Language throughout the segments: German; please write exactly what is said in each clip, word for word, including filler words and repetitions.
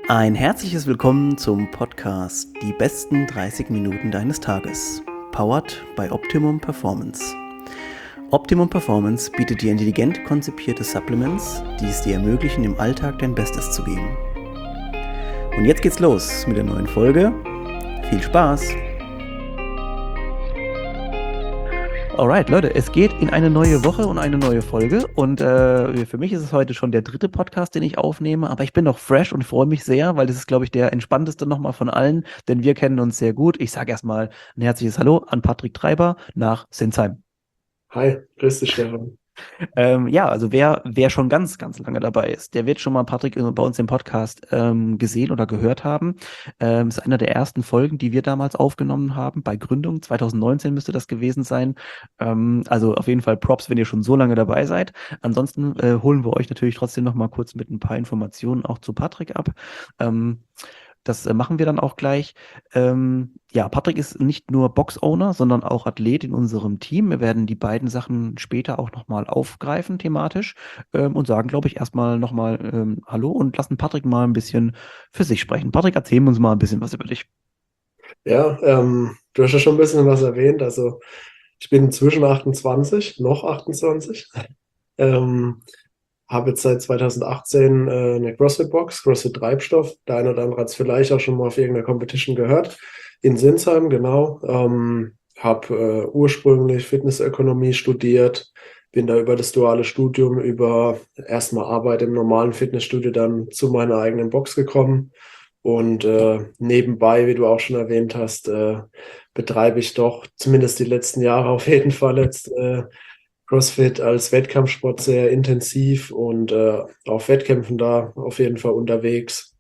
Ein herzliches Willkommen zum Podcast Die besten dreißig Minuten deines Tages, powered by Optimum Performance. Optimum Performance bietet dir intelligent konzipierte Supplements, die es dir ermöglichen, im Alltag dein Bestes zu geben. Und jetzt geht's los mit der neuen Folge. Viel Spaß! Alright, Leute, es geht in eine neue Woche und eine neue Folge und äh, für mich ist es heute schon der dritte Podcast, den ich aufnehme, aber ich bin noch fresh und freue mich sehr, weil das ist, glaube ich, der entspannteste nochmal von allen, denn wir kennen uns sehr gut. Ich sage erstmal ein herzliches Hallo an Patrick Treiber nach Sinsheim. Hi, grüß dich, Stefan. Ähm, ja, also wer, wer schon ganz, ganz lange dabei ist, der wird schon mal Patrick bei uns im Podcast ähm, gesehen oder gehört haben. Ähm, ist einer der ersten Folgen, die wir damals aufgenommen haben, bei Gründung. zwanzig neunzehn müsste das gewesen sein. Ähm, also auf jeden Fall Props, wenn ihr schon so lange dabei seid. Ansonsten äh, holen wir euch natürlich trotzdem noch mal kurz mit ein paar Informationen auch zu Patrick ab. Ähm, Das äh, machen wir dann auch gleich. Ähm, ja, Patrick ist nicht nur Box-Owner, sondern auch Athlet in unserem Team. Wir werden die beiden Sachen später auch nochmal aufgreifen thematisch ähm, und sagen, glaube ich, erstmal nochmal ähm, Hallo und lassen Patrick mal ein bisschen für sich sprechen. Patrick, erzähl uns mal ein bisschen was über dich. Ja, ähm, du hast ja schon ein bisschen was erwähnt. Also ich bin inzwischen achtundzwanzig, noch achtundzwanzig. Ähm, habe jetzt seit zweitausendachtzehn äh, eine CrossFit-Box, CrossFit Treibstoff. Der eine oder andere hat es vielleicht auch schon mal auf irgendeiner Competition gehört. In Sinsheim, genau. Ähm, habe äh, ursprünglich Fitnessökonomie studiert, bin da über das duale Studium, über erstmal Arbeit im normalen Fitnessstudio dann zu meiner eigenen Box gekommen. Und äh, nebenbei, wie du auch schon erwähnt hast, äh, betreibe ich doch zumindest die letzten Jahre auf jeden Fall jetzt äh, CrossFit als Wettkampfsport sehr intensiv und äh, auf Wettkämpfen da auf jeden Fall unterwegs.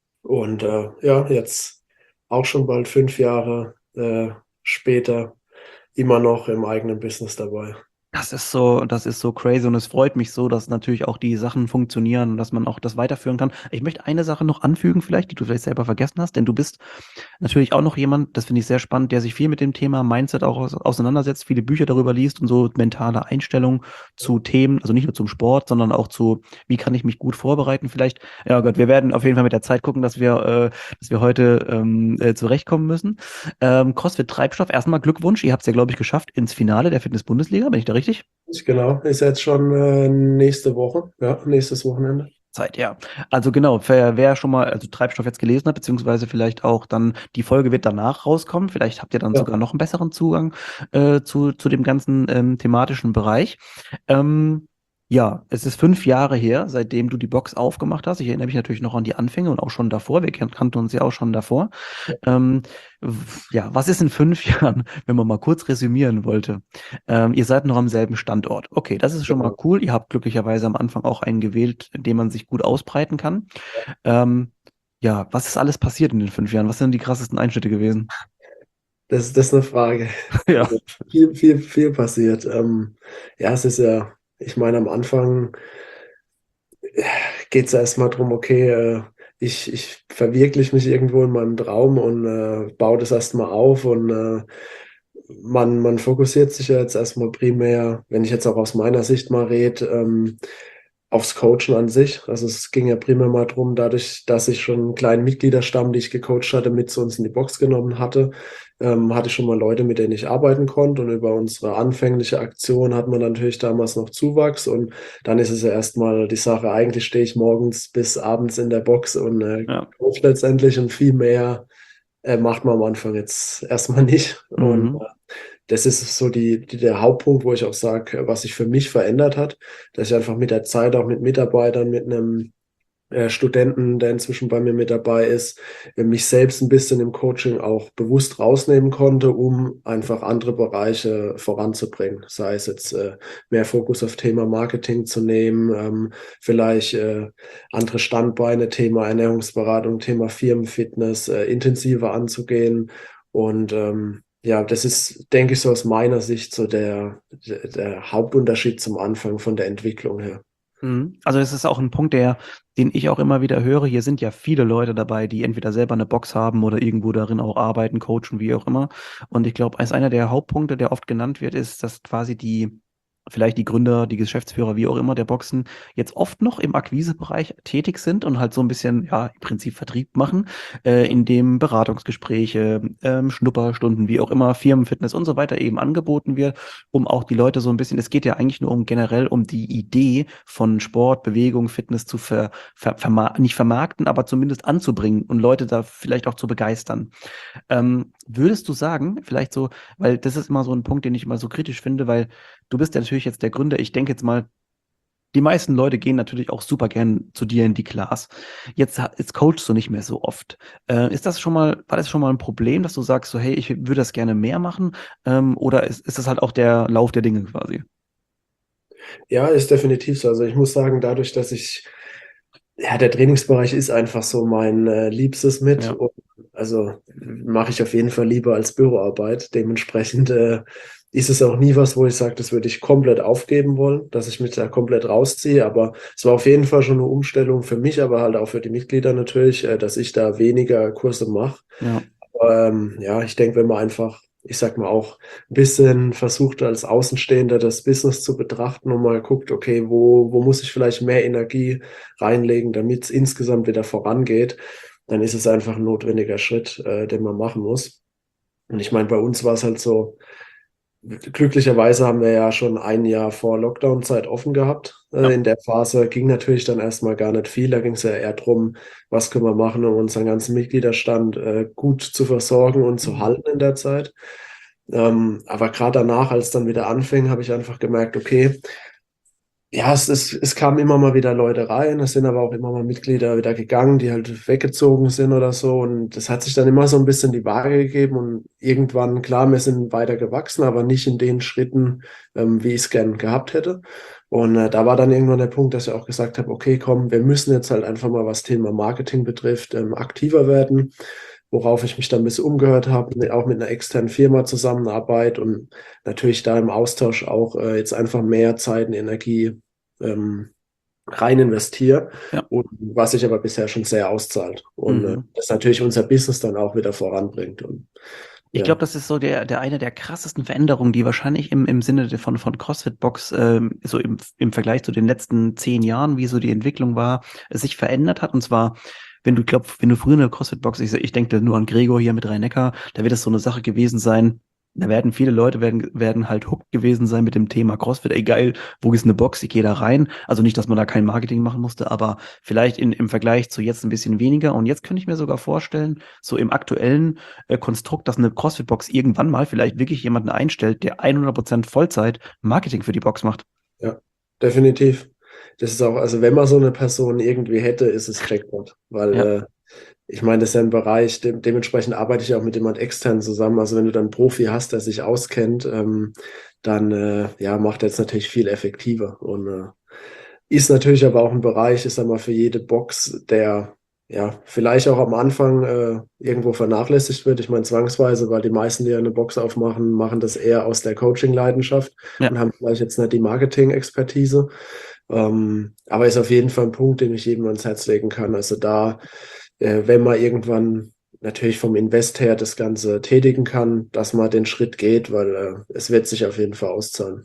Und äh, ja, jetzt auch schon bald fünf Jahre äh, später immer noch im eigenen Business dabei. Das ist so, das ist so crazy und es freut mich so, dass natürlich auch die Sachen funktionieren und dass man auch das weiterführen kann. Ich möchte eine Sache noch anfügen vielleicht, die du vielleicht selber vergessen hast, denn du bist natürlich auch noch jemand, das finde ich sehr spannend, der sich viel mit dem Thema Mindset auch aus, auseinandersetzt, viele Bücher darüber liest und so mentale Einstellung zu Themen, also nicht nur zum Sport, sondern auch zu, wie kann ich mich gut vorbereiten vielleicht. Ja Gott, wir werden auf jeden Fall mit der Zeit gucken, dass wir, äh, dass wir heute ähm, äh, zurechtkommen müssen. Ähm, CrossFit Treibstoff, erstmal Glückwunsch, ihr habt es ja, glaube ich, geschafft ins Finale der Fitness-Bundesliga, bin ich da richtig? Genau, ist jetzt schon äh, nächste Woche, ja, nächstes Wochenende. Zeit, ja. Also genau, wer, wer schon mal also Treibstoff jetzt gelesen hat, beziehungsweise vielleicht auch dann, die Folge wird danach rauskommen, vielleicht habt ihr dann Ja. sogar noch einen besseren Zugang äh, zu, zu dem ganzen ähm, thematischen Bereich. Ähm, ja, es ist fünf Jahre her, seitdem du die Box aufgemacht hast. Ich erinnere mich natürlich noch an die Anfänge und auch schon davor. Wir kan- kannten uns ja auch schon davor. Ähm, w- ja, was ist in fünf Jahren, wenn man mal kurz resümieren wollte? Ähm, ihr seid noch am selben Standort. Okay, das ist schon mal Genau. cool. Ihr habt glücklicherweise am Anfang auch einen gewählt, in dem man sich gut ausbreiten kann. Ähm, ja, was ist alles passiert in den fünf Jahren? Was sind die krassesten Einschnitte gewesen? Das, das ist eine Frage. Ja. Also viel, viel, viel passiert. Ähm, ja, es ist ja, ich meine, am Anfang geht es erstmal darum, okay, äh, ich, ich verwirkliche mich irgendwo in meinem Traum und äh, baue das erstmal auf und äh, man, man fokussiert sich ja jetzt erstmal primär, wenn ich jetzt auch aus meiner Sicht mal rede, ähm, aufs Coachen an sich. Also es ging ja primär mal darum, dadurch, dass ich schon einen kleinen Mitgliederstamm, die ich gecoacht hatte, mit zu uns in die Box genommen hatte, ähm, hatte ich schon mal Leute, mit denen ich arbeiten konnte. Und über unsere anfängliche Aktion hat man natürlich damals noch Zuwachs. Und dann ist es ja erstmal die Sache, eigentlich stehe ich morgens bis abends in der Box und äh, Ja. coach letztendlich und viel mehr äh, macht man am Anfang jetzt erstmal nicht. Und Mhm. das ist so die, die, der Hauptpunkt, wo ich auch sage, was sich für mich verändert hat, dass ich einfach mit der Zeit auch mit Mitarbeitern, mit einem äh, Studenten, der inzwischen bei mir mit dabei ist, äh, mich selbst ein bisschen im Coaching auch bewusst rausnehmen konnte, um einfach andere Bereiche voranzubringen. Sei es jetzt äh, mehr Fokus auf Thema Marketing zu nehmen, ähm, vielleicht äh, andere Standbeine, Thema Ernährungsberatung, Thema Firmenfitness äh, intensiver anzugehen. Und ähm, ja, das ist, denke ich, so aus meiner Sicht so der, der, der Hauptunterschied zum Anfang von der Entwicklung her. Mhm. Also es ist auch ein Punkt, der, den ich auch immer wieder höre. Hier sind ja viele Leute dabei, die entweder selber eine Box haben oder irgendwo darin auch arbeiten, coachen, wie auch immer. Und ich glaube, als einer der Hauptpunkte, der oft genannt wird, ist, dass quasi die vielleicht die Gründer, die Geschäftsführer, wie auch immer, der Boxen jetzt oft noch im Akquisebereich tätig sind und halt so ein bisschen, ja, im Prinzip Vertrieb machen, äh, in dem Beratungsgespräche, ähm, Schnupperstunden, wie auch immer, Firmenfitness und so weiter eben angeboten wird, um auch die Leute so ein bisschen, es geht ja eigentlich nur um generell um die Idee von Sport, Bewegung, Fitness zu ver, ver, verma nicht vermarkten, aber zumindest anzubringen und Leute da vielleicht auch zu begeistern. Ähm, würdest du sagen, vielleicht so, weil das ist immer so ein Punkt, den ich immer so kritisch finde, weil du bist ja natürlich jetzt der Gründer. Ich denke jetzt mal, die meisten Leute gehen natürlich auch super gern zu dir in die Class. Jetzt, ha- jetzt coachst du nicht mehr so oft. Äh, ist das schon mal, war das schon mal ein Problem, dass du sagst, so, hey, ich würde das gerne mehr machen? Ähm, oder ist, ist das halt auch der Lauf der Dinge quasi? Ja, ist definitiv so. Also ich muss sagen, dadurch, dass ich, ja, der Trainingsbereich ist einfach so mein äh, Liebstes mit. Ja, Und also mache ich auf jeden Fall lieber als Büroarbeit. Dementsprechend äh, ist es auch nie was, wo ich sage, das würde ich komplett aufgeben wollen, dass ich mich da komplett rausziehe. Aber es war auf jeden Fall schon eine Umstellung für mich, aber halt auch für die Mitglieder natürlich, äh, dass ich da weniger Kurse mache. ja. Ähm, ja, ich denke, wenn man einfach, ich sag mal, auch ein bisschen versucht, als Außenstehender das Business zu betrachten und mal guckt, okay, wo, wo muss ich vielleicht mehr Energie reinlegen, damit es insgesamt wieder vorangeht, dann ist es einfach ein notwendiger Schritt, äh, den man machen muss. Und ich meine, bei uns war es halt so, glücklicherweise haben wir ja schon ein Jahr vor Lockdown-Zeit offen gehabt. Ja. Äh, In der Phase ging natürlich dann erstmal gar nicht viel. Da ging es ja eher darum, was können wir machen, um unseren ganzen Mitgliederstand äh, gut zu versorgen und zu Mhm. halten in der Zeit. Ähm, aber gerade danach, als es dann wieder anfing, habe ich einfach gemerkt, okay, ja, es, es, es kamen immer mal wieder Leute rein, es sind aber auch immer mal Mitglieder wieder gegangen, die halt weggezogen sind oder so. Und das hat sich dann immer so ein bisschen die Waage gegeben. Und irgendwann, klar, wir sind weiter gewachsen, aber nicht in den Schritten, ähm, wie ich es gern gehabt hätte. Und äh, da war dann irgendwann der Punkt, dass ich auch gesagt habe, okay, komm, wir müssen jetzt halt einfach mal, was Thema Marketing betrifft, ähm, aktiver werden. Worauf ich mich dann ein bisschen umgehört habe, mit, auch mit einer externen Firma Zusammenarbeit und natürlich da im Austausch auch äh, jetzt einfach mehr Zeit und Energie ähm, rein investiere Ja. und was sich aber bisher schon sehr auszahlt und äh, Mhm. das natürlich unser Business dann auch wieder voranbringt und Ich glaube, ja. das ist so der, der eine der krassesten Veränderungen, die wahrscheinlich im, im Sinne von, von CrossFit Box, ähm, so im, im Vergleich zu den letzten zehn Jahren, wie so die Entwicklung war, es sich verändert hat. Und zwar, wenn du glaubst, wenn du früher eine CrossFit Box, ich, ich denke nur an Gregor hier mit Rhein-Neckar, da wird es so eine Sache gewesen sein. Da werden viele Leute werden, werden halt hooked gewesen sein mit dem Thema CrossFit. Ey, geil, wo ist eine Box? Ich gehe da rein. Also nicht, dass man da kein Marketing machen musste, aber vielleicht in, im Vergleich zu jetzt ein bisschen weniger. Und jetzt könnte ich mir sogar vorstellen, so im aktuellen äh, Konstrukt, dass eine CrossFit-Box irgendwann mal vielleicht wirklich jemanden einstellt, der hundert Prozent Vollzeit Marketing für die Box macht. Ja, definitiv. Das ist auch, also wenn man so eine Person irgendwie hätte, ist es Jackpot, weil Ja. äh, ich meine, das ist ja ein Bereich, de dementsprechend arbeite ich auch mit jemand extern zusammen. Also wenn du dann einen Profi hast, der sich auskennt, ähm, dann äh, ja, macht er es natürlich viel effektiver und äh, ist natürlich aber auch ein Bereich, ich sag mal, für jede Box, der ja vielleicht auch am Anfang äh, irgendwo vernachlässigt wird. Ich meine, zwangsweise, weil die meisten, die eine Box aufmachen, machen das eher aus der Coaching-Leidenschaft Ja. und haben vielleicht jetzt nicht die Marketing-Expertise. Ähm, aber ist auf jeden Fall ein Punkt, den ich jedem ans Herz legen kann. Also da, äh, wenn man irgendwann natürlich vom Invest her das Ganze tätigen kann, dass man den Schritt geht, weil äh, es wird sich auf jeden Fall auszahlen.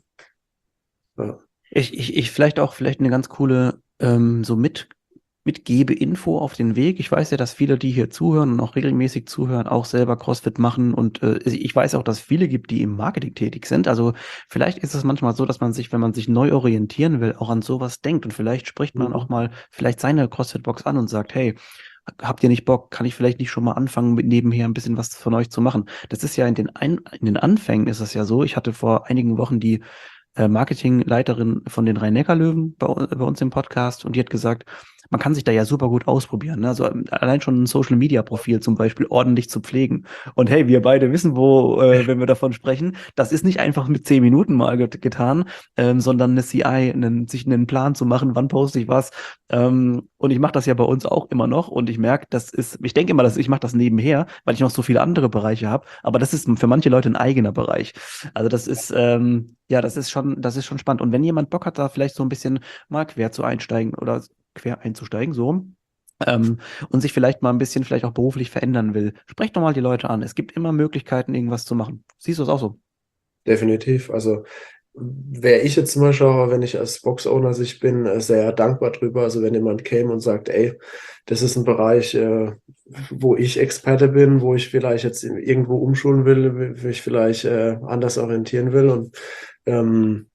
Ja. Ich, ich, ich vielleicht auch vielleicht eine ganz coole ähm, so mit Mitgebe-Info auf den Weg. Ich weiß ja, dass viele, die hier zuhören und auch regelmäßig zuhören, auch selber CrossFit machen. Und äh, ich weiß auch, dass es viele gibt, die im Marketing tätig sind. Also vielleicht ist es manchmal so, dass man sich, wenn man sich neu orientieren will, auch an sowas denkt. Und vielleicht spricht man auch Mhm. mal vielleicht seine CrossFit-Box an und sagt, hey, habt ihr nicht Bock? Kann ich vielleicht nicht schon mal anfangen, mit nebenher ein bisschen was von euch zu machen? Das ist ja in den, Ein in den Anfängen ist es ja so. Ich hatte vor einigen Wochen die äh, Marketingleiterin von den Rhein-Neckar-Löwen bei, u- bei uns im Podcast und die hat gesagt, man kann sich da ja super gut ausprobieren. Ne? Also ähm, allein schon ein Social-Media-Profil zum Beispiel ordentlich zu pflegen. Und hey, wir beide wissen, wo, äh, wenn wir davon sprechen, das ist nicht einfach mit zehn Minuten mal get getan, ähm, sondern eine C I, einen, sich einen Plan zu machen, wann poste ich was. Ähm, und ich mache das ja bei uns auch immer noch und ich merke, das ist, ich denke immer, dass ich mache das nebenher, weil ich noch so viele andere Bereiche habe, aber das ist für manche Leute ein eigener Bereich. Also das ist, ähm, ja, das ist schon, das ist schon spannend. Und wenn jemand Bock hat, da vielleicht so ein bisschen mal quer zu einsteigen oder quer einzusteigen, so rum, ähm, und sich vielleicht mal ein bisschen vielleicht auch beruflich verändern will, sprecht doch mal die Leute an. Es gibt immer Möglichkeiten, irgendwas zu machen. Siehst du es auch so? Definitiv. Also wäre ich jetzt zum Beispiel auch, wenn ich als Box-Owner sich bin, äh, sehr dankbar drüber. Also wenn jemand käme und sagt, ey, das ist ein Bereich, äh, wo ich Experte bin, wo ich vielleicht jetzt irgendwo umschulen will, wo ich vielleicht äh, anders orientieren will. Und ähm,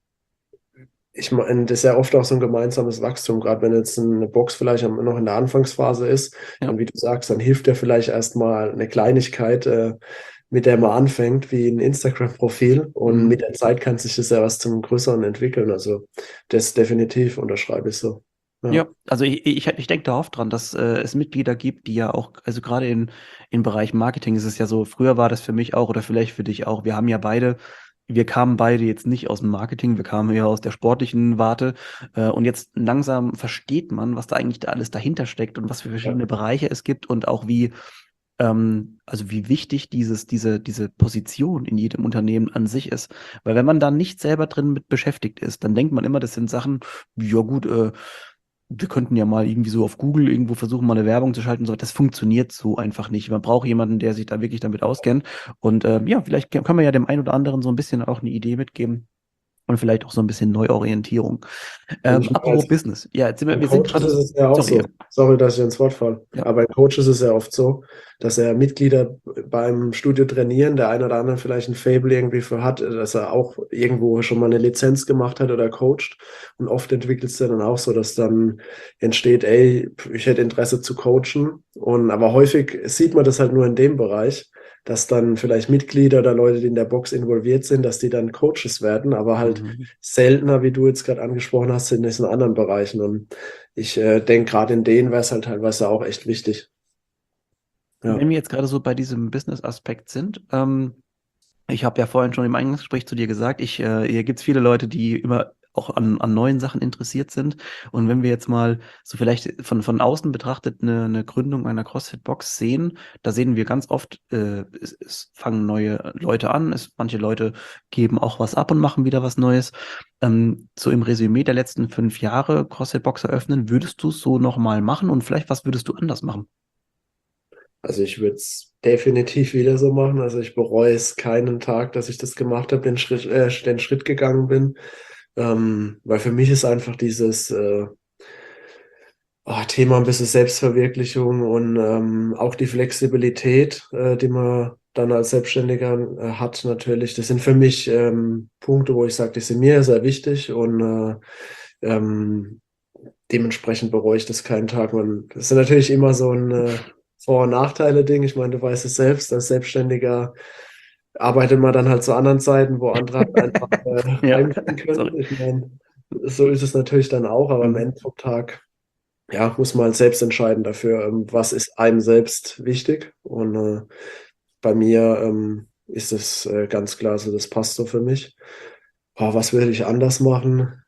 ich meine, das ist ja oft auch so ein gemeinsames Wachstum, gerade wenn jetzt eine Box vielleicht am- noch in der Anfangsphase ist, Ja. dann wie du sagst, dann hilft ja vielleicht erstmal eine Kleinigkeit, äh, mit der man anfängt, wie ein Instagram-Profil, und Mhm. mit der Zeit kann sich das ja was zum Größeren entwickeln. Also das definitiv unterschreibe ich so. Ja. Ja, also ich, ich, ich denke da oft dran, dass äh, es Mitglieder gibt, die ja auch, also gerade in, im Bereich Marketing ist es ja so, früher war das für mich auch oder vielleicht für dich auch, wir haben ja beide, wir kamen beide jetzt nicht aus dem Marketing, wir kamen ja aus der sportlichen Warte äh, und jetzt langsam versteht man, was da eigentlich da alles dahinter steckt und was für Ja. verschiedene Bereiche es gibt und auch wie, ähm, also wie wichtig dieses, diese, diese Position in jedem Unternehmen an sich ist. Weil wenn man da nicht selber drin mit beschäftigt ist, dann denkt man immer, das sind Sachen, ja gut, äh, wir könnten ja mal irgendwie so auf Google irgendwo versuchen, mal eine Werbung zu schalten. So, das funktioniert so einfach nicht. Man braucht jemanden, der sich da wirklich damit auskennt. Und ähm, ja, vielleicht können wir ja dem einen oder anderen so ein bisschen auch eine Idee mitgeben und vielleicht auch so ein bisschen Neuorientierung. Und Ähm, ich meine, apropos als Business. Ja, jetzt sind wir, Bei wir sind Coaches gerade, ist es ja auch sorry, ja, so. Sorry, dass ich ins Wort falle. ja. Aber bei Coaches ist es ja oft so, dass er Mitglieder beim Studio trainieren, der eine oder andere vielleicht ein Faible irgendwie für hat, dass er auch irgendwo schon mal eine Lizenz gemacht hat oder coacht. Und oft entwickelt es dann auch so, dass dann entsteht, ey, ich hätte Interesse zu coachen. Und aber häufig sieht man das halt nur in dem Bereich, dass dann vielleicht Mitglieder oder Leute, die in der Box involviert sind, dass die dann Coaches werden, aber halt Mhm. seltener, wie du jetzt gerade angesprochen hast, in diesen anderen Bereichen. Und ich äh, denke, gerade in denen wäre es halt teilweise auch echt wichtig. Ja. Wenn wir jetzt gerade so bei diesem Business-Aspekt sind, ähm, ich habe ja vorhin schon im Eingangsgespräch zu dir gesagt, ich, äh, hier gibt es viele Leute, die immer auch an, an neuen Sachen interessiert sind. Und wenn wir jetzt mal so vielleicht von, von außen betrachtet eine, eine Gründung einer CrossFit-Box sehen, da sehen wir ganz oft, äh, es, es fangen neue Leute an, es, manche Leute geben auch was ab und machen wieder was Neues. Ähm, so im Resümee der letzten fünf Jahre CrossFit-Box eröffnen, würdest du es so nochmal machen und vielleicht was würdest du anders machen? Also ich würde es definitiv wieder so machen. Also ich bereue es keinen Tag, dass ich das gemacht habe, den Schritt, äh, den Schritt gegangen bin. Ähm, weil für mich ist einfach dieses äh, oh, Thema ein bisschen Selbstverwirklichung und ähm, auch die Flexibilität, äh, die man dann als Selbstständiger äh, hat, natürlich. Das sind für mich ähm, Punkte, wo ich sage, die sind mir sehr wichtig, und äh, ähm, dementsprechend bereue ich das keinen Tag. Man, das ist natürlich immer so ein äh, Vor- und Nachteile-Ding. Ich meine, du weißt es selbst, als Selbstständiger arbeitet man dann halt zu anderen Zeiten, wo andere halt einfach äh, Ja, heimgehen sorry. können. Ich meine, so ist es natürlich dann auch, aber am Mhm. Ende vom Tag, ja, muss man halt selbst entscheiden dafür, ähm, was ist einem selbst wichtig. Und äh, bei mir ähm, ist es äh, ganz klar so, das passt so für mich. Boah, was würde ich anders machen?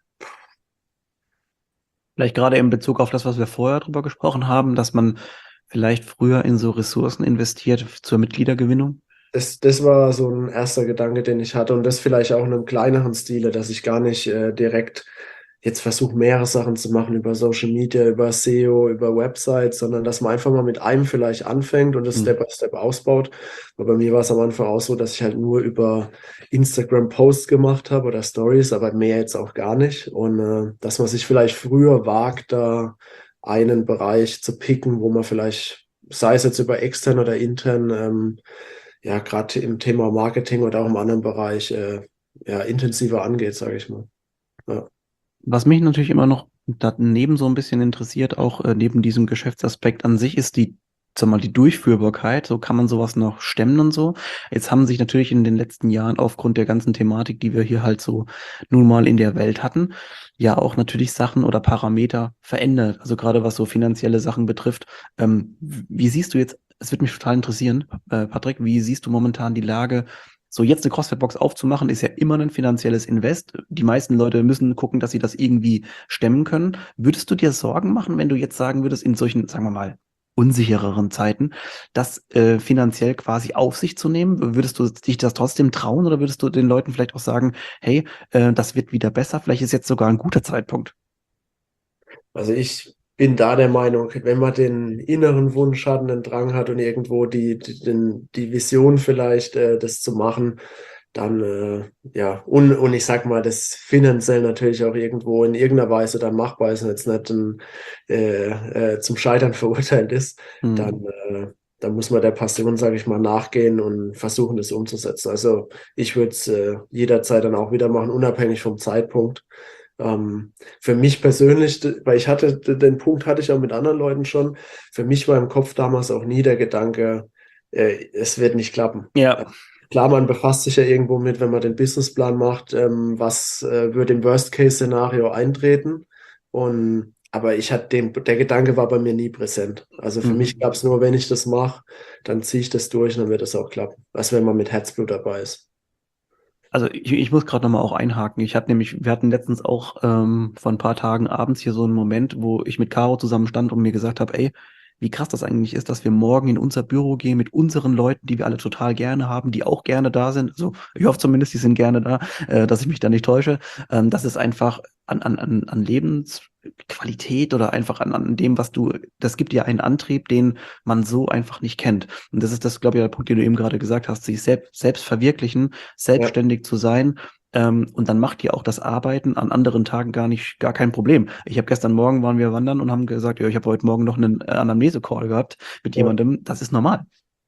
Vielleicht gerade in Bezug auf das, was wir vorher drüber gesprochen haben, dass man vielleicht früher in so Ressourcen investiert zur Mitgliedergewinnung. Das, das war so ein erster Gedanke, den ich hatte, und das vielleicht auch in einem kleineren Stile, dass ich gar nicht äh, direkt jetzt versuche, mehrere Sachen zu machen über Social Media, über S E O, über Websites, sondern dass man einfach mal mit einem vielleicht anfängt und das Hm. Step by Step ausbaut. Aber bei mir war es am Anfang auch so, dass ich halt nur über Instagram Posts gemacht habe oder Stories, aber mehr jetzt auch gar nicht. Und äh, dass man sich vielleicht früher wagt, da einen Bereich zu picken, wo man vielleicht, sei es jetzt über extern oder intern, ähm, ja, gerade im Thema Marketing oder auch im anderen Bereich, äh, ja, intensiver angeht, sage ich mal. Ja. Was mich natürlich immer noch daneben so ein bisschen interessiert, auch äh, neben diesem Geschäftsaspekt an sich, ist die, sag mal, die Durchführbarkeit. So kann man sowas noch stemmen und so. Jetzt haben sich natürlich in den letzten Jahren aufgrund der ganzen Thematik, die wir hier halt so nun mal in der Welt hatten, ja auch natürlich Sachen oder Parameter verändert. Also gerade was so finanzielle Sachen betrifft. Ähm, wie siehst du jetzt, es würde mich total interessieren, äh, Patrick, wie siehst du momentan die Lage? So, jetzt eine CrossFit-Box aufzumachen, ist ja immer ein finanzielles Invest. Die meisten Leute müssen gucken, dass sie das irgendwie stemmen können. Würdest du dir Sorgen machen, wenn du jetzt sagen würdest, in solchen, sagen wir mal, unsichereren Zeiten, das äh, finanziell quasi auf sich zu nehmen? Würdest du dich das trotzdem trauen oder würdest du den Leuten vielleicht auch sagen, hey, äh, das wird wieder besser, vielleicht ist jetzt sogar ein guter Zeitpunkt? Also ich bin da der Meinung, wenn man den inneren Wunsch hat, einen Drang hat und irgendwo die, die, den, die Vision vielleicht, äh, das zu machen, Dann, äh, ja, und, und ich sag mal, das finanziell natürlich auch irgendwo in irgendeiner Weise dann machbar ist und jetzt nicht ein, äh, äh, zum Scheitern verurteilt ist, Mhm. dann, äh, dann muss man der Passion, sage ich mal, nachgehen und versuchen, das umzusetzen. Also ich würde es äh, jederzeit dann auch wieder machen, unabhängig vom Zeitpunkt. Ähm, für mich persönlich, d- weil ich hatte, d- den Punkt hatte ich auch mit anderen Leuten schon, für mich war im Kopf damals auch nie der Gedanke, äh, es wird nicht klappen. Ja, Klar, man befasst sich ja irgendwo mit, wenn man den Businessplan macht, ähm, was äh, würde im Worst-Case-Szenario eintreten. Und aber ich hatte den, der Gedanke war bei mir nie präsent. Also für mich mhm. gab es nur, wenn ich das mache, dann ziehe ich das durch und dann wird es auch klappen. Was wenn man mit Herzblut dabei ist. Also ich, ich muss gerade nochmal auch einhaken. Ich hatte nämlich, wir hatten letztens auch ähm, vor ein paar Tagen abends hier so einen Moment, wo ich mit Caro zusammen stand und mir gesagt habe, ey, wie krass das eigentlich ist, dass wir morgen in unser Büro gehen mit unseren Leuten, die wir alle total gerne haben, die auch gerne da sind. Also ich hoffe zumindest, die sind gerne da, äh, dass ich mich da nicht täusche. Ähm, das ist einfach an, an, an, an Lebensqualität oder einfach an, an dem, was du, das gibt dir einen Antrieb, den man so einfach nicht kennt. Und das ist das, glaube ich, der Punkt, den du eben gerade gesagt hast, sich selbst, selbst verwirklichen, Ja. selbstständig zu sein. Ähm, und dann macht dir auch das Arbeiten an anderen Tagen gar nicht, gar kein Problem. Ich habe gestern Morgen waren wir wandern und haben gesagt, ja, ich habe heute Morgen noch einen äh, Anamnese-Call gehabt mit Ja. jemandem. Das ist normal.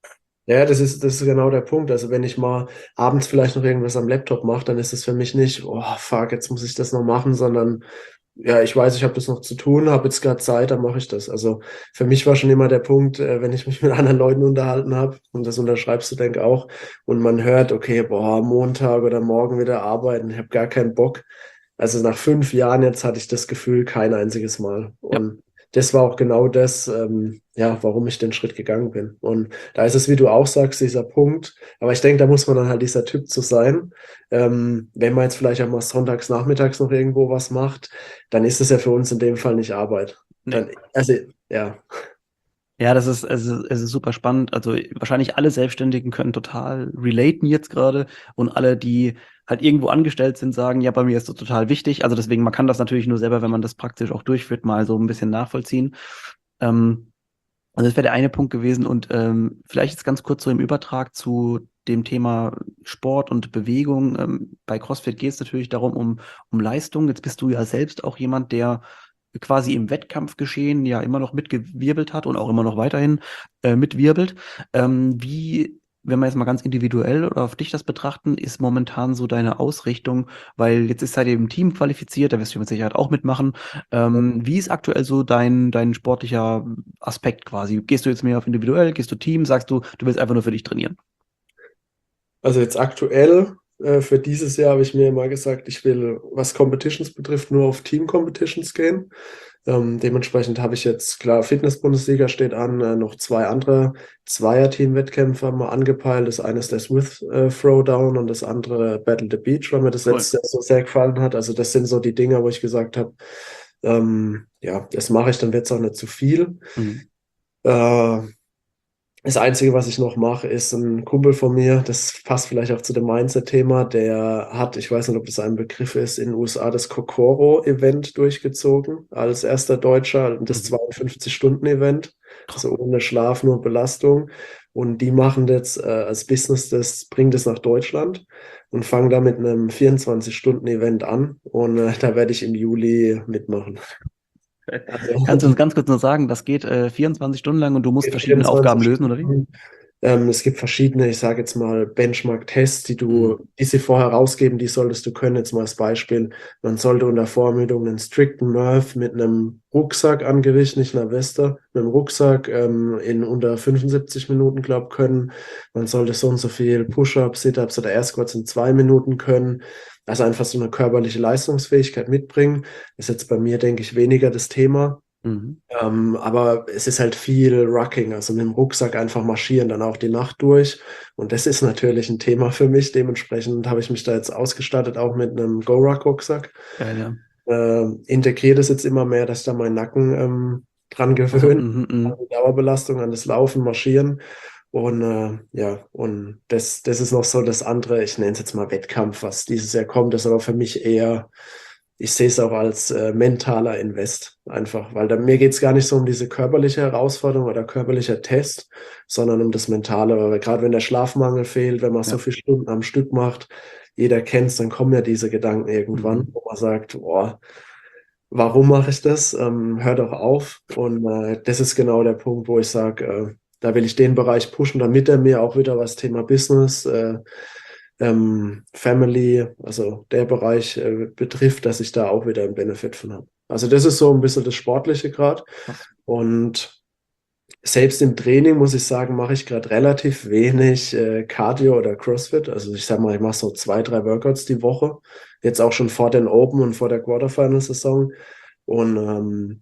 Ja, das ist, das ist genau der Punkt. Also wenn ich mal abends vielleicht noch irgendwas am Laptop mache, dann ist es für mich nicht, oh fuck, jetzt muss ich das noch machen, sondern ja, ich weiß, ich habe das noch zu tun, habe jetzt gerade Zeit, dann mache ich das. Also für mich war schon immer der Punkt, äh, wenn ich mich mit anderen Leuten unterhalten habe, und das unterschreibst du, denk auch, und man hört, okay, boah, Montag oder morgen wieder arbeiten, ich habe gar keinen Bock. Also nach fünf Jahren jetzt hatte ich das Gefühl kein einziges Mal. Ja. Und das war auch genau das, ähm, ja, warum ich den Schritt gegangen bin. Und da ist es, wie du auch sagst, dieser Punkt. Aber ich denke, da muss man dann halt dieser Typ zu sein. Ähm, wenn man jetzt vielleicht auch mal sonntags nachmittags noch irgendwo was macht, dann ist es ja für uns in dem Fall nicht Arbeit. Nee. Dann, also, ja, Ja, das ist, es ist, es ist super spannend. Also wahrscheinlich alle Selbstständigen können total relaten jetzt gerade und alle, die halt irgendwo angestellt sind, sagen, ja, bei mir ist das total wichtig. Also deswegen, man kann das natürlich nur selber, wenn man das praktisch auch durchführt, mal so ein bisschen nachvollziehen. Ähm, also das wäre der eine Punkt gewesen und ähm, vielleicht jetzt ganz kurz so im Übertrag zu dem Thema Sport und Bewegung. Ähm, bei CrossFit geht es natürlich darum, um, um Leistung. Jetzt bist du ja selbst auch jemand, der quasi im Wettkampfgeschehen ja immer noch mitgewirbelt hat und auch immer noch weiterhin äh, mitwirbelt. Ähm, wie, wenn wir jetzt mal ganz individuell oder auf dich das betrachten, ist momentan so deine Ausrichtung, weil jetzt ist halt eben ein Team qualifiziert, da wirst du mit Sicherheit auch mitmachen. Ähm, wie ist aktuell so dein, dein sportlicher Aspekt quasi? Gehst du jetzt mehr auf individuell, gehst du Team, sagst du, du willst einfach nur für dich trainieren? also jetzt aktuell äh, für dieses Jahr habe ich mir immer gesagt, ich will, was Competitions betrifft, nur auf Team-Competitions gehen. Ähm, dementsprechend habe ich jetzt, klar, Fitness-Bundesliga steht an, äh, noch zwei andere Zweier-Team-Wettkämpfe haben wir angepeilt. Das eine ist der Swift äh, Throwdown und das andere Battle the Beach, weil mir das Cool. letzte Jahr so sehr gefallen hat. Also das sind so die Dinge, wo ich gesagt habe, ähm, ja, das mache ich, dann wird es auch nicht zu viel. Mhm. Äh, Das Einzige, was ich noch mache, ist ein Kumpel von mir, das passt vielleicht auch zu dem Mindset-Thema, der hat, ich weiß nicht, ob das ein Begriff ist, in den U S A das Kokoro-Event durchgezogen, als erster Deutscher, das Mhm. zweiundfünfzig-Stunden-Event, also ohne Schlaf, nur Belastung. Und die machen das äh, als Business, das bringt es nach Deutschland und fangen da mit einem vierundzwanzig-Stunden-Event an. Und äh, da werde ich im Juli mitmachen. Also Kannst du uns die ganz kurz nur sagen, das geht äh, vierundzwanzig Stunden lang und du musst geht verschiedene Aufgaben vierundzwanzig lösen, oder wie? Stunden. Ähm, es gibt verschiedene, ich sage jetzt mal, Benchmark-Tests, die du, Mhm. die sie vorher rausgeben, die solltest du können. Jetzt mal als Beispiel, man sollte unter Vorermüdung einen strikten Murph mit einem Rucksack an Gewicht, nicht einer Weste, mit einem Rucksack ähm, in unter fünfundsiebzig Minuten, glaube ich, können. Man sollte so und so viel Push-Ups, Sit-Ups oder Air Squats in zwei Minuten können. Also einfach so eine körperliche Leistungsfähigkeit mitbringen. Das ist jetzt bei mir, denke ich, weniger das Thema. Mhm. Ähm, aber es ist halt viel Rucking, also mit dem Rucksack einfach marschieren, dann auch die Nacht durch. Und das ist natürlich ein Thema für mich. Dementsprechend habe ich mich da jetzt ausgestattet, auch mit einem Go-Ruck-Rucksack. Geil, ja. Ähm, integriere das jetzt immer mehr, dass ich da meinen Nacken ähm, dran Also, gewöhnt, mhm, an mhm. die Dauerbelastung, an das Laufen, Marschieren. Und äh, ja, und das, das ist noch so das andere, ich nenne es jetzt mal Wettkampf, was dieses Jahr kommt, das ist aber für mich eher ich sehe es auch als äh, mentaler Invest einfach, weil da, mir geht es gar nicht so um diese körperliche Herausforderung oder körperlicher Test, sondern um das Mentale. Weil gerade wenn der Schlafmangel fehlt, wenn man so Ja. viele Stunden am Stück macht, jeder kennt es, dann kommen ja diese Gedanken irgendwann, Mhm. wo man sagt, boah, warum mache ich das? Ähm, hör doch auf. Und äh, das ist genau der Punkt, wo ich sage, äh, da will ich den Bereich pushen, damit er mir auch wieder was Thema Business, äh, ähm, Family, also der Bereich äh, betrifft, dass ich da auch wieder einen Benefit von habe. Also das ist so ein bisschen das Sportliche gerade. Krass. Und selbst im Training, muss ich sagen, mache ich gerade relativ wenig äh, Cardio oder CrossFit. Also ich sage mal, ich mache so zwei, drei Workouts die Woche. Jetzt auch schon vor den Open und vor der Quarterfinal-Saison. Und ähm,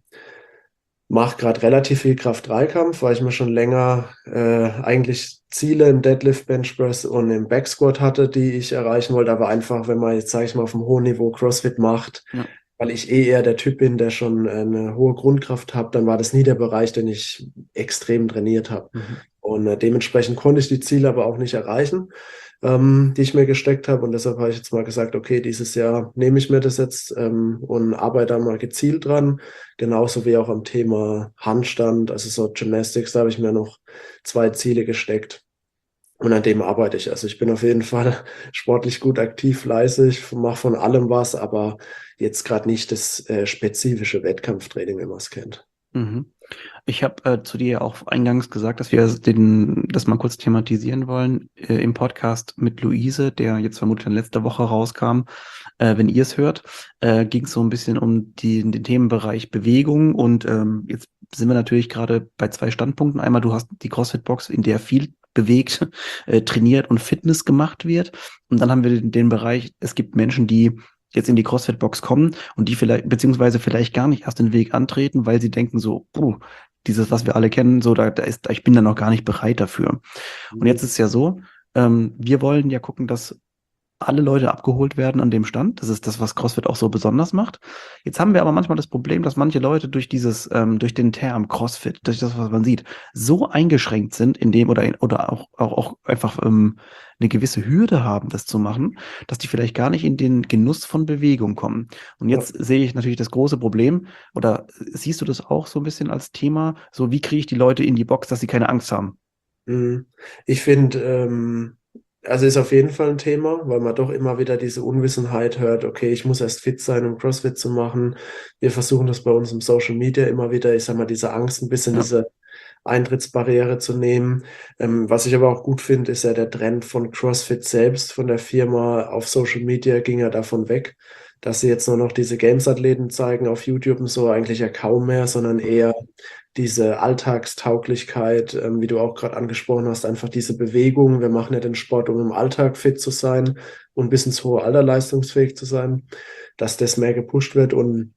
mache gerade relativ viel Kraft-Dreikampf, weil ich mir schon länger äh, eigentlich Ziele im Deadlift, Bench Press und im Backsquat hatte, die ich erreichen wollte. Aber einfach, wenn man jetzt, sage ich mal, auf einem hohen Niveau CrossFit macht, Ja. weil ich eh eher der Typ bin, der schon äh, eine hohe Grundkraft hat, dann war das nie der Bereich, den ich extrem trainiert habe. Mhm. Und äh, dementsprechend konnte ich die Ziele aber auch nicht erreichen, ähm, die ich mir gesteckt habe. Und deshalb habe ich jetzt mal gesagt, okay, dieses Jahr nehme ich mir das jetzt ähm, und arbeite da mal gezielt dran. Genauso wie auch am Thema Handstand, also so Gymnastics, da habe ich mir noch zwei Ziele gesteckt. Und an dem arbeite ich. Also ich bin auf jeden Fall sportlich gut aktiv, fleißig, mache von allem was, aber jetzt gerade nicht das äh, spezifische Wettkampftraining, wie man es kennt. Mhm. Ich habe äh, zu dir ja auch eingangs gesagt, dass wir den, das mal kurz thematisieren wollen äh, im Podcast mit Luise, der jetzt vermutlich in letzter Woche rauskam. Äh, wenn ihr es hört, äh, ging es so ein bisschen um die, den Themenbereich Bewegung und ähm, jetzt sind wir natürlich gerade bei zwei Standpunkten. Einmal, du hast die CrossFit-Box, in der viel bewegt, äh, trainiert und Fitness gemacht wird. Und dann haben wir den, den Bereich, es gibt Menschen, die jetzt in die CrossFit-Box kommen und die vielleicht, beziehungsweise vielleicht gar nicht erst den Weg antreten, weil sie denken so, puh, dieses, was wir alle kennen, so, da, da ist, ich bin da noch gar nicht bereit dafür. Und jetzt ist es ja so, ähm, wir wollen ja gucken, dass alle Leute abgeholt werden an dem Stand. Das ist das, was CrossFit auch so besonders macht. Jetzt haben wir aber manchmal das Problem, dass manche Leute durch dieses, ähm, durch den Term CrossFit, durch das, was man sieht, so eingeschränkt sind in dem oder, oder auch, auch, auch einfach ähm, eine gewisse Hürde haben, das zu machen, dass die vielleicht gar nicht in den Genuss von Bewegung kommen. Und Ja. jetzt sehe ich natürlich das große Problem, oder siehst du das auch so ein bisschen als Thema, so wie kriege ich die Leute in die Box, dass sie keine Angst haben? Mhm. Ich finde, ähm, also ist auf jeden Fall ein Thema, weil man doch immer wieder diese Unwissenheit hört, okay, ich muss erst fit sein, um CrossFit zu machen. Wir versuchen das bei uns im Social Media immer wieder, ich sag mal, diese Angst ein bisschen, Ja. diese Eintrittsbarriere zu nehmen. Ähm, was ich aber auch gut finde, ist ja der Trend von CrossFit selbst, von der Firma auf Social Media ging ja davon weg, dass sie jetzt nur noch diese Games-Athleten zeigen auf YouTube und so, eigentlich ja kaum mehr, sondern eher diese Alltagstauglichkeit, ähm, wie du auch gerade angesprochen hast, einfach diese Bewegung. Wir machen ja den Sport, um im Alltag fit zu sein und bis ins hohe Alter leistungsfähig zu sein, dass das mehr gepusht wird und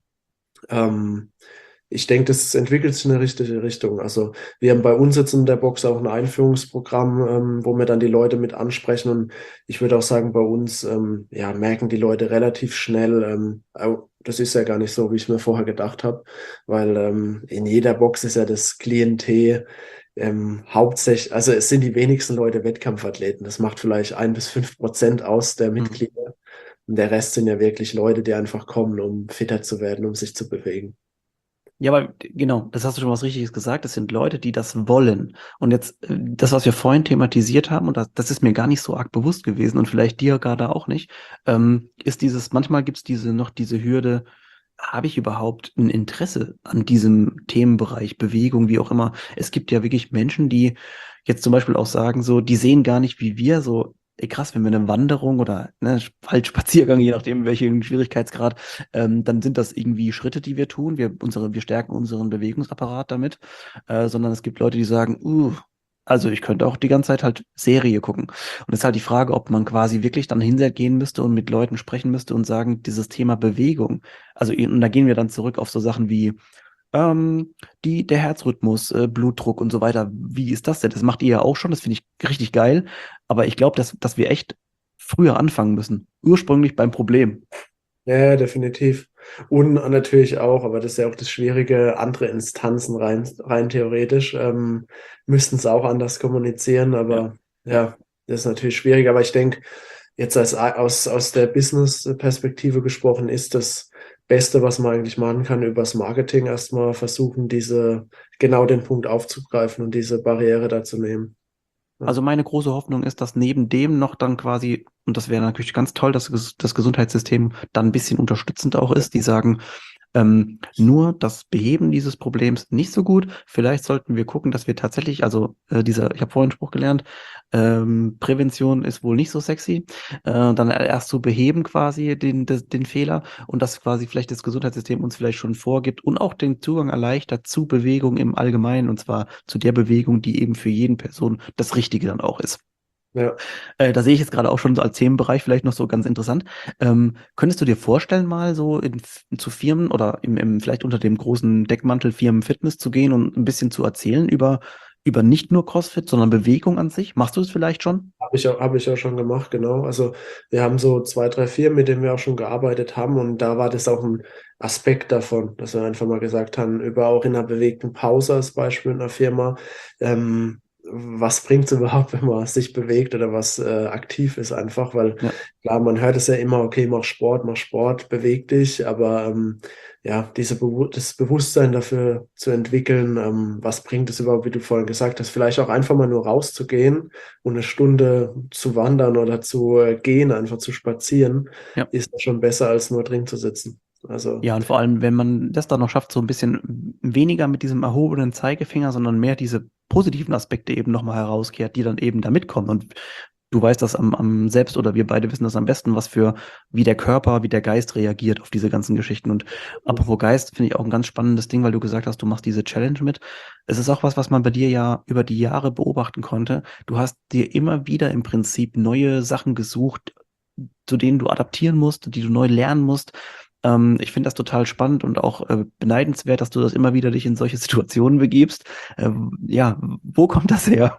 ähm, ich denke, das entwickelt sich in eine richtige Richtung. Also wir haben bei uns jetzt in der Box auch ein Einführungsprogramm, ähm, wo wir dann die Leute mit ansprechen. Und ich würde auch sagen, bei uns ähm, ja, merken die Leute relativ schnell, ähm, au- das ist ja gar nicht so, wie ich mir vorher gedacht habe, weil ähm, in jeder Box ist ja das Klientel ähm, hauptsächlich, also es sind die wenigsten Leute Wettkampfathleten. Das macht vielleicht ein bis fünf Prozent aus der Mhm. Mitglieder. Und der Rest sind ja wirklich Leute, die einfach kommen, um fitter zu werden, um sich zu bewegen. Ja, aber genau, das hast du schon was Richtiges gesagt. Das sind Leute, die das wollen. Und jetzt, äh, das, was wir vorhin thematisiert haben, und das, das ist mir gar nicht so arg bewusst gewesen und vielleicht dir gerade auch nicht, ähm, ist dieses, manchmal gibt es diese noch diese Hürde, habe ich überhaupt ein Interesse an diesem Themenbereich, Bewegung, wie auch immer. Es gibt ja wirklich Menschen, die jetzt zum Beispiel auch sagen, so, die sehen gar nicht, wie wir so, ey, krass, wenn wir eine Wanderung oder ne, Waldspaziergang, je nachdem, welchen Schwierigkeitsgrad, ähm, dann sind das irgendwie Schritte, die wir tun. Wir, unsere, wir stärken unseren Bewegungsapparat damit, äh, sondern es gibt Leute, die sagen, uh, also ich könnte auch die ganze Zeit halt Serie gucken. Und es ist halt die Frage, ob man quasi wirklich dann hingehen müsste und mit Leuten sprechen müsste und sagen, dieses Thema Bewegung, also und da gehen wir dann zurück auf so Sachen wie ähm, die, der Herzrhythmus, äh, Blutdruck und so weiter. Wie ist das denn? Das macht ihr ja auch schon, das finde ich richtig geil. Aber ich glaube, dass, dass wir echt früher anfangen müssen. Ursprünglich beim Problem. Ja, ja, definitiv. Und natürlich auch, aber das ist ja auch das Schwierige, andere Instanzen rein, rein theoretisch ähm, müssten es auch anders kommunizieren, Ja. aber ja, das ist natürlich schwierig. Aber ich denke, jetzt als, aus, aus der Business-Perspektive gesprochen, ist das Beste, was man eigentlich machen kann, übers Marketing erstmal versuchen, diese, genau den Punkt aufzugreifen und diese Barriere da zu nehmen. Ja. Also meine große Hoffnung ist, dass neben dem noch dann quasi, und das wäre natürlich ganz toll, dass ges- das Gesundheitssystem dann ein bisschen unterstützend auch ist, die sagen, ähm, nur das Beheben dieses Problems nicht so gut. Vielleicht sollten wir gucken, dass wir tatsächlich, also äh, dieser, ich habe vorhin einen Spruch gelernt, ähm, Prävention ist wohl nicht so sexy, äh, dann erst zu beheben quasi den, des, den Fehler und dass quasi vielleicht das Gesundheitssystem uns vielleicht schon vorgibt und auch den Zugang erleichtert zu Bewegung im Allgemeinen und zwar zu der Bewegung, die eben für jeden Person das Richtige dann auch ist. Ja. Äh, da sehe ich jetzt gerade auch schon so als Themenbereich vielleicht noch so ganz interessant. Ähm, könntest du dir vorstellen, mal so in, zu Firmen oder im, im, vielleicht unter dem großen Deckmantel Firmen Fitness zu gehen und ein bisschen zu erzählen über, über nicht nur CrossFit, sondern Bewegung an sich? Machst du es vielleicht schon? Habe ich auch, habe ich auch schon gemacht, genau. Also wir haben so zwei, drei Firmen, mit denen wir auch schon gearbeitet haben und da war das auch ein Aspekt davon, dass wir einfach mal gesagt haben, über auch in einer bewegten Pause als Beispiel in einer Firma, ähm, was bringt es überhaupt, wenn man sich bewegt oder was äh, aktiv ist einfach, weil Ja. klar, man hört es ja immer, okay, mach Sport, mach Sport, beweg dich, aber ähm, ja, diese Bewu das Bewusstsein dafür zu entwickeln, ähm, was bringt es überhaupt, wie du vorhin gesagt hast, vielleicht auch einfach mal nur rauszugehen und eine Stunde zu wandern oder zu äh, gehen, einfach zu spazieren, Ja. ist schon besser, als nur drin zu sitzen. Also, Ja, und vor allem, wenn man das dann noch schafft, so ein bisschen weniger mit diesem erhobenen Zeigefinger, sondern mehr diese positiven Aspekte eben nochmal herauskehrt, die dann eben da mitkommen. Und du weißt das am, am selbst oder wir beide wissen das am besten, was für, wie der Körper, wie der Geist reagiert auf diese ganzen Geschichten. Und apropos Geist, finde ich auch ein ganz spannendes Ding, weil du gesagt hast, du machst diese Challenge mit. Es ist auch was, was man bei dir ja über die Jahre beobachten konnte. Du hast dir immer wieder im Prinzip neue Sachen gesucht, zu denen du adaptieren musst, die du neu lernen musst. Ähm, ich finde das total spannend und auch äh, beneidenswert, dass du das immer wieder dich in solche Situationen begibst. Ähm, ja, wo kommt das her?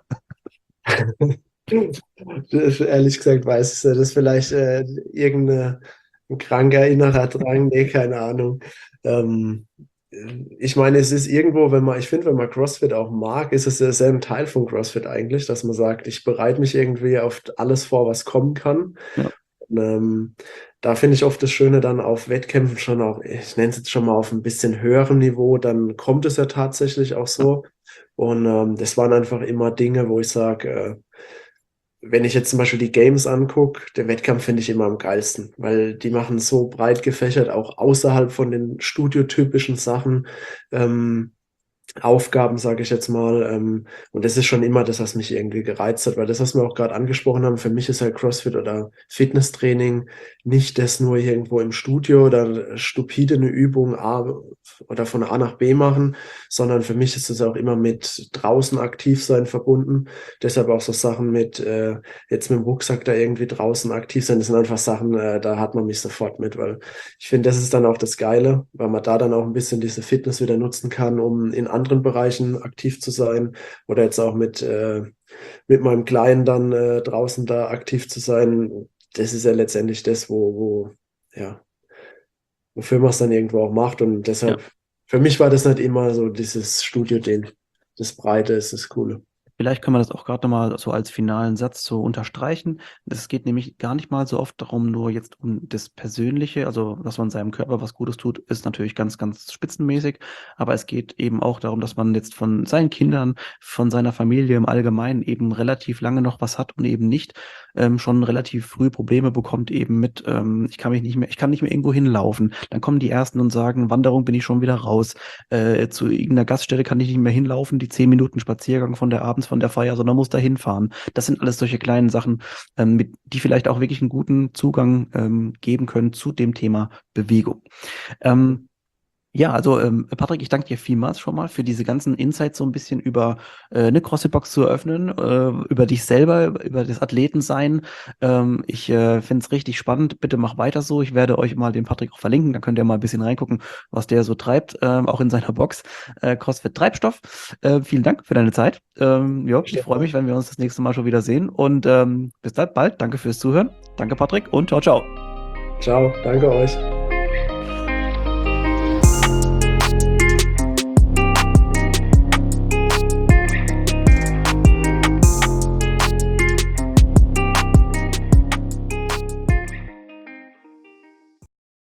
ehrlich gesagt weiß ich nicht. Das ist vielleicht äh, irgendein kranker innerer Drang, nee, keine Ahnung. Ähm, ich meine, es ist irgendwo, wenn man, ich finde, wenn man CrossFit auch mag, ist es ja sehr ein Teil von CrossFit eigentlich, dass man sagt, ich bereite mich irgendwie auf alles vor, was kommen kann. Ja, Und, ähm, da finde ich oft das Schöne dann auf Wettkämpfen schon auch, ich nenne es jetzt schon mal auf ein bisschen höherem Niveau, dann kommt es ja tatsächlich auch ja, so. Und ähm, das waren einfach immer Dinge, wo ich sage, äh, wenn ich jetzt zum Beispiel die Games angucke, der Wettkampf finde ich immer am geilsten, weil die machen so breit gefächert, auch außerhalb von den studiotypischen Sachen. Ähm, Aufgaben, sage ich jetzt mal. Ähm, und das ist schon immer das, was mich irgendwie gereizt hat, weil das, was wir auch gerade angesprochen haben, für mich ist halt CrossFit oder Fitnesstraining nicht das nur irgendwo im Studio oder stupide eine Übung A oder von A nach B machen, sondern für mich ist es auch immer mit draußen aktiv sein verbunden. Deshalb auch so Sachen mit äh, jetzt mit dem Rucksack da irgendwie draußen aktiv sein. Das sind einfach Sachen, äh, da hat man mich sofort mit, weil ich finde, das ist dann auch das Geile, weil man da dann auch ein bisschen diese Fitness wieder nutzen kann, um in anderen Bereichen aktiv zu sein oder jetzt auch mit, äh, mit meinem Kleinen dann äh, draußen da aktiv zu sein. Das ist ja letztendlich das, wo, wo, ja, wofür man es dann irgendwo auch macht und ja. deshalb, für mich war das nicht immer so dieses Studio-Ding. Das Breite ist das Coole. Vielleicht können wir das auch gerade nochmal so als finalen Satz so unterstreichen. Es geht nämlich gar nicht mal so oft darum, nur jetzt um das Persönliche, also dass man seinem Körper was Gutes tut, ist natürlich ganz, ganz spitzenmäßig. Aber es geht eben auch darum, dass man jetzt von seinen Kindern, von seiner Familie im Allgemeinen eben relativ lange noch was hat und eben nicht ähm, schon relativ früh Probleme bekommt, eben mit, ähm, ich kann mich nicht mehr, ich kann nicht mehr irgendwo hinlaufen. Dann kommen die Ersten und sagen, Wanderung bin ich schon wieder raus. Äh, zu irgendeiner Gaststätte kann ich nicht mehr hinlaufen, die zehn Minuten Spaziergang von der abends von der Feier, sondern muss da hinfahren. Das sind alles solche kleinen Sachen, ähm, mit, die vielleicht auch wirklich einen guten Zugang ähm, geben können zu dem Thema Bewegung. Ähm, ja, also ähm, Patrick, ich danke dir vielmals schon mal für diese ganzen Insights so ein bisschen über äh, eine CrossFit-Box zu eröffnen, äh, über dich selber, über das Athletensein. Ähm, ich äh, finde es richtig spannend. Bitte mach weiter so. Ich werde euch mal den Patrick auch verlinken. Da könnt ihr mal ein bisschen reingucken, was der so treibt, ähm, auch in seiner Box. Äh, CrossFit Treibstoff. Äh, vielen Dank für deine Zeit. Ähm, ja, ich freue mich, wenn wir uns das nächste Mal schon wieder sehen. Und ähm, bis dann bald. Danke fürs Zuhören. Danke, Patrick, und ciao, ciao. Ciao, danke euch.